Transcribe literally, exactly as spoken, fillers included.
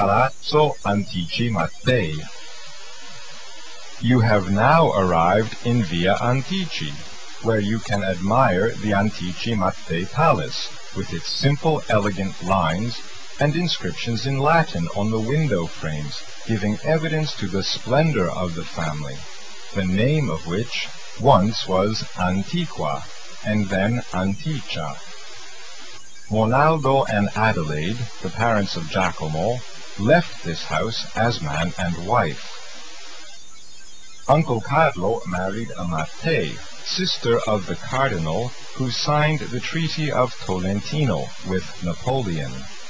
Palazzo Antici Mattei. You have now arrived in Via Antici, where you can admire the Antici Mattei Palace, with its simple, elegant lines and inscriptions in Latin on the window frames, giving evidence to the splendor of the family, the name of which once was Antiqua, and then Anticia. Monaldo and Adelaide, the parents of Giacomo, left this house as man and wife. Uncle Carlo married a Mattei, sister of the cardinal who signed the Treaty of Tolentino with Napoleon.